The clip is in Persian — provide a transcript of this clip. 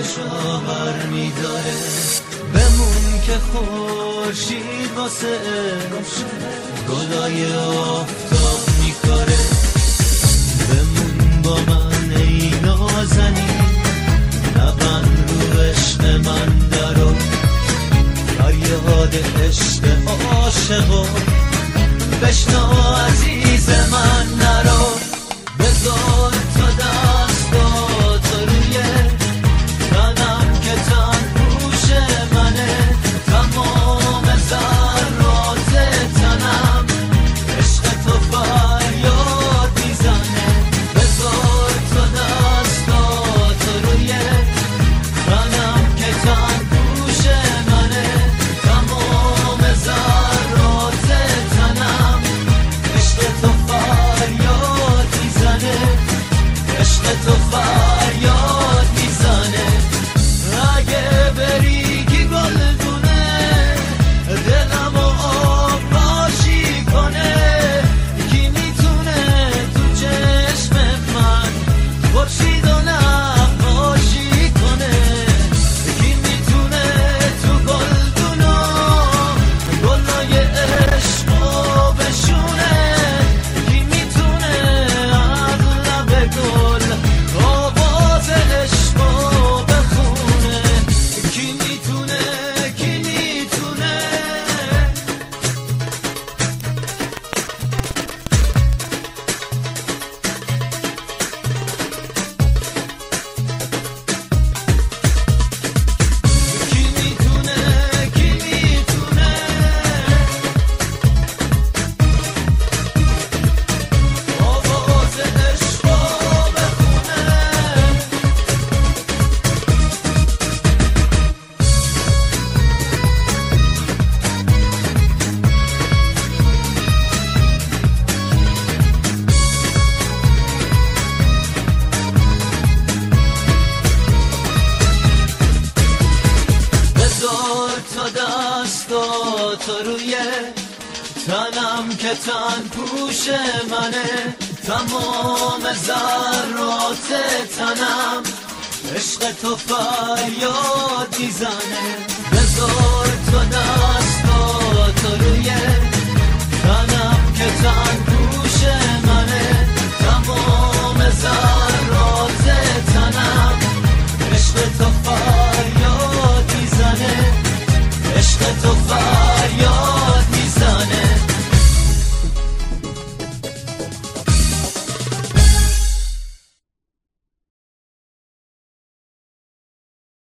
دستاشو بر میداره. بمون که خورشید واسه گلای آفتاب میکاره. بمون با من ای نازنین، نبند رو عشق من درو. فریاد عشق عاشقو بشنو عزیز من نرو. بذار تا دستاتو روی تنم که تن پوش منه. تمام ذرات تنم عشق تو فریاد میزنه. بذار تا دستاتو روی تنم که تن پوش منه. تمام ذرات تنم عشق تو فریاد میزنه. عشق تو فریاد میزنه. اگه بریگی گلدونه دلمو آب پاشی کنه. کی میتونه تو چشم من خورشیدو نقاشی کنه. کی میتونه تو گلدونا گلای عشقو بشونه. کی میتونه اغلب گل آواز عشقو بخونه. کی میتونه کی میتونه. کی میتونه کی میتونه. آواز عشقو بخونه. بذار تا دستاتو روی تنم که تن پوش منه. تمام ذرات تنم عشق تو فریاد